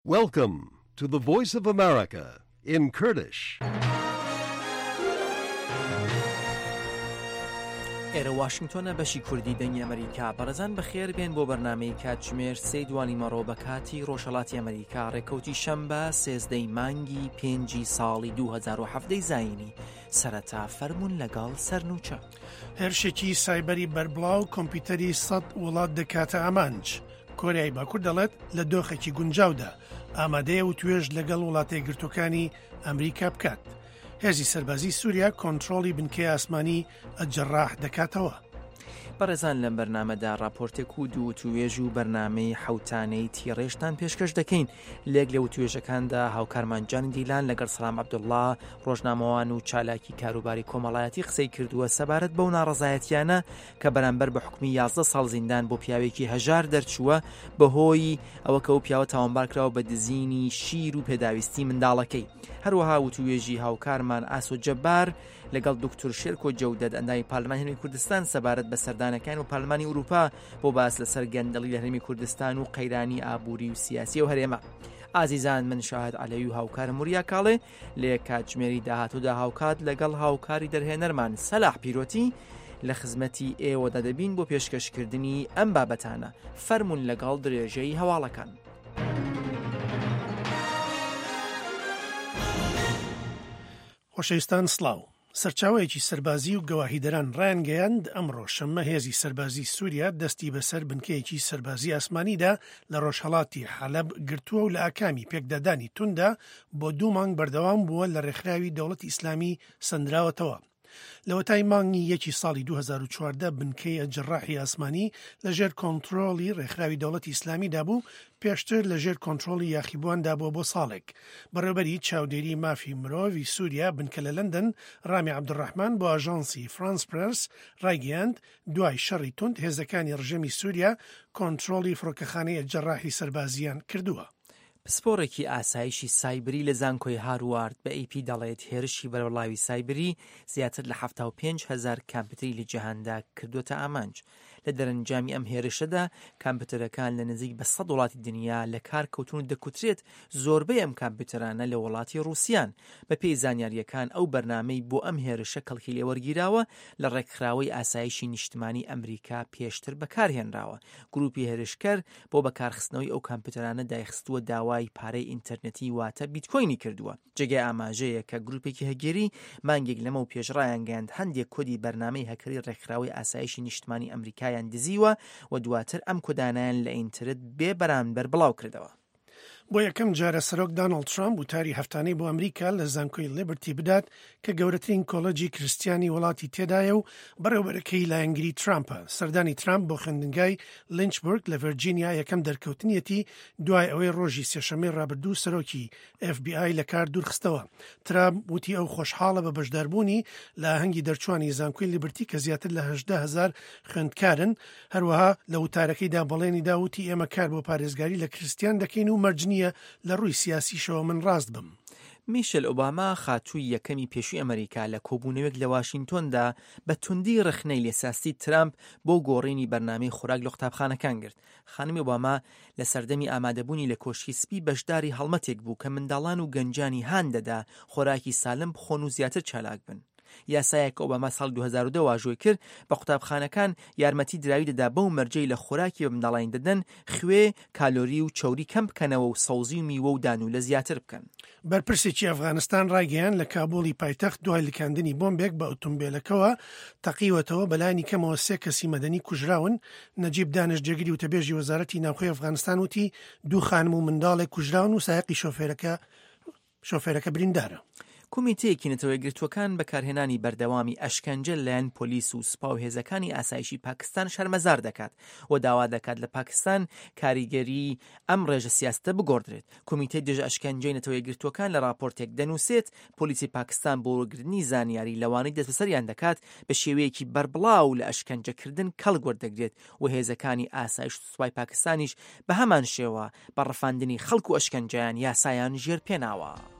Welcome to the Voice of America in Kurdish. ئێرە واشنگتۆنە بەشی کوردی دەنگی ئەمریکا بەڕێزان بەخێر بێن بۆ بەرنامەی کاتژمێر 3 دوانیمەڕۆ بە کاتی ڕۆژهەڵاتی ئەمریکا ڕێکەوتی شەمبە 13 مانگی 5 ساڵی 2017 زاینی سەرەتا فەرمون لەگەڵ سەرنووچە هێرشێکی سایبەری بەربڵاو کۆمپیوتەری 100 وڵات دەکاتە ئامانج. کۆریای باکوور دەڵێت لە دۆخێکی گونجاودا ئامادەیە و توێژ لەگەڵ وڵاتە یەکگرتووەکانی ئەمریکا بکات. هێزی سەربازی سووریا کۆنتڕۆڵی بنکەی ئاسمانی ئەلجەراح دەکاتەوە. بەڕێزان لەم بەرنامەدا راپۆرتێک و دوو توێژ و بەرنامەی حەوتانەی تیڕێژتان پێشکەش دەکەین. لێک لەو توێژەکاندا هاوکارمان جانی دیلان لەگەڵ سەلام عەبدوڵڵا ڕۆژنامەوان و چالاکی کاروباری کۆمەڵایەتی قسەی کردووە سەبارەت بەو ناڕەزایەتیانە کە بەرامبەر بە حکمی 11 ساڵ زیندان بۆ پیاوێکی هەژار دەرچووە بەهۆی ئەوە کە ئەو پیاوە تاوانبارکراوە بە دزینی شیر و پێداویستی منداڵەکەی. هەروەها وتوێژی هاوکارمان ئاسۆ جەبار لەگەڵ دکتۆر شێرکۆ جەودەد ئەندامی پارلمانی هەرێمی کوردستان سەبارەت بە سەردانەکان و پارلمانی ئوروپا بۆ باس لەسەر گەندەڵی لە هەرێمی کوردستان و قەیرانی ئابووری و سیاسی و هەرێمە. ئازیزان من شاهد عەلەوی و هاوکارم وریا کاڵێ لە کاتژمێری داهاتوودا هاوکات لەگەڵ هاوکاری دەرهێنەرمان سەلاح پیرۆتی لە خزمەتی ئێوەدا دەبین بۆ پێشکەشکردنی ئەم بابەتانە. فەرمون لەگەڵ درێژەی هەواڵەکان. خۆشەویستان سڵاو. سەرچاوەیەکی سەربازی و گەواهیدەران ڕایانگەیاند ئەمڕۆ شەممە هێزی سەربازی سووریا دەستی بەسەر بنکەیەکی سەربازی ئاسمانیدا لە ڕۆژهەڵاتی حەلەب گرتووە و لە ئاکامی پێکدادانی توندا بۆ 2 مانگ بەردەوام بووە لە ڕێکخراوی دەوڵەتی ئیسلامی سەندراوەتەوە. لەوەتای مانگی 1 ساڵی 2014 بنکەی ئەلجەراحی ئاسمانی لەژێر کۆنتڕۆڵی ڕێکخراوی دەوڵەتی ئیسلامیدا بوو، پێشتر لەژێر کۆنتڕۆڵی یاخیبواندا بووە بۆ ساڵێک. بەڕێوەبەری چاودێری مافی مرۆڤی سووریا بنکە لە لەندەن ڕامی عەبدوڕەحمان بۆ ئاژانسی فرانس پرس ڕایگەیاند دوای شەڕی توند هێزەکانی ڕژەمی سووریا کۆنتڕۆڵی فڕۆکەخانەی ئەلجەراحی سەربازیان کردووە. پسپۆڕێکی ئاسایشی سایبری لە زانکۆی هاروارد بە ئیپی دەڵێت هێرشی بەرەوەڵاوی سایبری زیاتر لە 75,000 کامپیوتەری لە جیهاندا کردوتە ئامانج. لە دەرەنجامی ئەم هێرشەدا کامپیوتەرەکان لە نزیک بە 100 وڵاتی دنیا لە کار کەوتون و دەکوترێت زۆربەی ئەم کامپیوتەرانە لە وڵاتی ڕووسیان. بە پێی زانیاریەکان ئەو بەرنامەی بۆ ئەم هێرشە کەڵکی لێوەرگیراوە لە ڕێکخراوەی ئاسایشی نیشتمانی ئەمریکا پێشتر بەکارهێنراوە. گروپی هێرشکەر بۆ بەکارخستنەوەی ئەو کامپیوتەرانە دایخستووە داوای پارەی ئینتەرنێتی واتە بیتکۆینی کردووە. جێگای ئاماژەیە کە گروپێکی هەگێری مانگێک لەمە و پێشڕایان گەیاند هەندێک کۆدی بەرنامەی هەکەری ڕێکخراوەی ئاسایشی نیشتمانی ئەمریکایان دزیوە و دواتر ئەم کۆدانیان لە ئینترنێت بێ بەرامبەر بڵاو کردەوە. بۆ یەکەم جارە سەرۆک داناڵد ترامپ وتاری هەفتانەی بۆ ئەمریکا لە زانکۆی لیبرتی بدات کە گەورەترین کۆڵەجی کریستیانی وڵاتی تێدایە و بەڕێوەبەرەکەی لایەنگری ترامپە. سەردانی ترامپ بۆ خوێندنگای لینچبورگ لە ڤەرجینیا یەکەم دەرکەوتنیەتی دوای ئەوەی ڕۆژی سێشەمەی ڕابردوو سەرۆکی FBI لە کار دوورخستەوە. ترامپ وتی ئەو خۆشحاڵە بە بەشداربوونی لە ئاهەنگی دەرچوانی زانکۆی لیبرتی کە زیاتر لە 18,000 خوێندکارن. هەروەها لە وتارەکەیدا بەڵێنیدا وتی ئێمە کار بۆ پارێزگاری لە کریستیان دەکەین و مەرجنیە لە ڕووی سیاسیشەوە من ڕاست بم. میشل ئۆباما خاتووی یەکەمی پێشووی ئەمریکا لە کۆبوونەوەک لە واشنگتۆندا بە توندی ڕخنەی لێساستی ترامپ بۆ گۆڕینی بەرنامەی خوراک لە قوتابخانەکان گرت. خانمی ئۆباما لە سەردەمی ئامادەبوونی لە کۆشکی سپی بەشداری هەڵمەتێک بوو کە منداڵان و گەنجانی هان دەدا خۆراکی سالم بخۆن و زیاتر چالاک بن. یاسایەک ئۆباما ساڵ 2002 واژۆی کرد بە قوتابخانەکان یارمەتی دراوی دەدا بەو مەرجەی لە خوراکی بە منداڵان دەدەن خوێ، کالۆری و چەوری کەم بکەنەوە و سەوزی و میوە و دانو لە زیاتر بکەن. بەرپرسێکی ئەفغانستان ڕایگەیان لە کابولی پایتەخت دوای لکاندنی بۆمبێک بە ئۆتۆمبیلەکەوە تەقیوەتەوە بەلایانی کەمەوە 3 کەسی مەدەنی کوژراون. نەجیب دانشجێگری وتەبێژی وەزارەتی ناوخۆی ئەفغانستان وتی 2 خانم و منداڵێک کوژراون و سایقی شۆفێرەکە بریندارە. کۆمیتەیەکی نەتەوەی گرتوەکان بەکارهێنانی بەردەوامی ئەشکەنجە لەلایەن پۆلیس و سوپا و هێزەکانی ئاسایشی پاکستان شەرمەزار دەکات و داوا دەکات لە پاکستان کاریگەری ئەم ڕێژە سیاستە بگۆڕدرێت. کۆمیتەی دژە ئەشکەنجەی نەتەوەی گرتوەکان لە راپۆرتێک دەنووسێت پۆلیسی پاکستان بۆ وەرگرتنی زانیاری لەوانەی دەست بەسەریان دەکات بە شێوەیەکی بەربڵاو لە ئەشکەنجەکردن کەڵک وەردەگرێت و هێزەکانی ئاسایش و سوپای پاکستانیش بە هەمان شێوە بە ڕەفاندنی خەڵک و ئەشکەنجەیان یاسایان ژێر پێناوە.